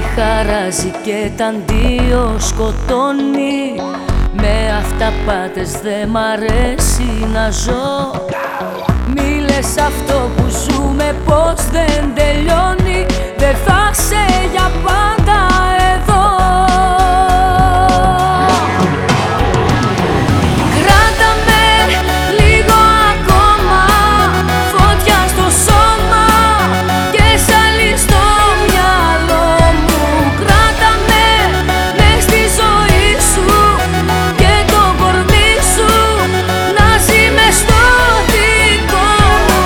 χαράζει και τα αντίο σκοτώνει. Με αυταπάτες δε μ' αρέσει να ζω. Μη λες αυτό που ζούμε πως δεν τελειώνει. Δεν θα σε για πάντα εδώ. Κράτα με λίγο ακόμα, φωτιά στο σώμα και σαλί στο μυαλό μου. Κράτα με μες στη ζωή σου και το κορμί σου να ζει μες στο δικό μου.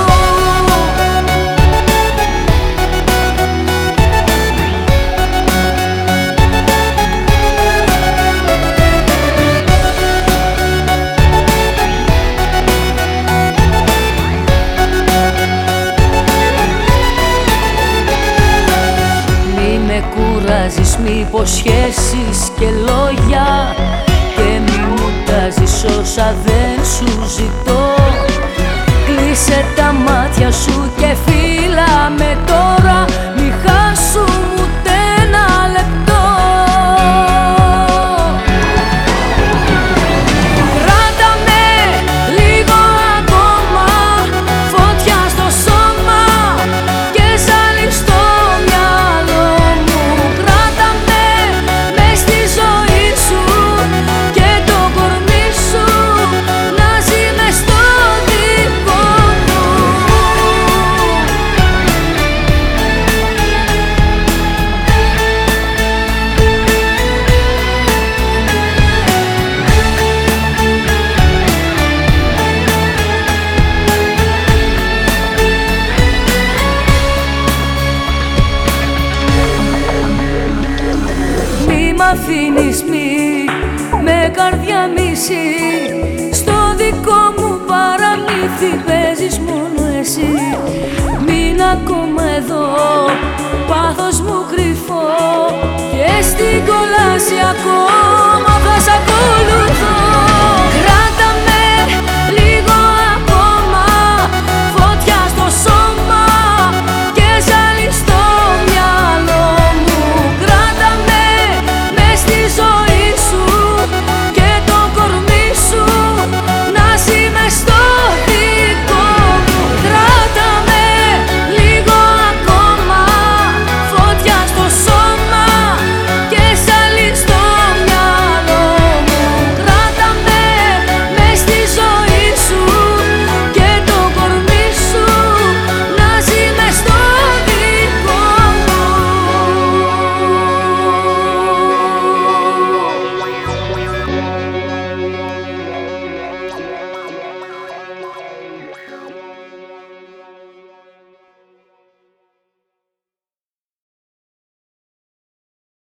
Μη με κουράζεις, μη υποσχέσεις και λόγια και μη μου τάζεις όσα δεν σου ζητώ. Κλείσε τα μάτια σου και φύλλα με τώρα, μη χάσουμε ούτε ένα λεπτό. Κράτα με λίγο ακόμα, φωτιά στο σώμα και σαλί στο μυαλό μου. Κράτα με μες στη ζωή σου και το κορμί σου να ζει μες στο δικό μου. Μη μ' αφήνεις, μη με καρδιά μισή. Στο δικό μου παραμύθι παίζεις μόνο εσύ. Μείν' ακόμα εδώ, πάθος μου κρυφό και στην κόλαση ακόμα θα σ' ακολουθώ.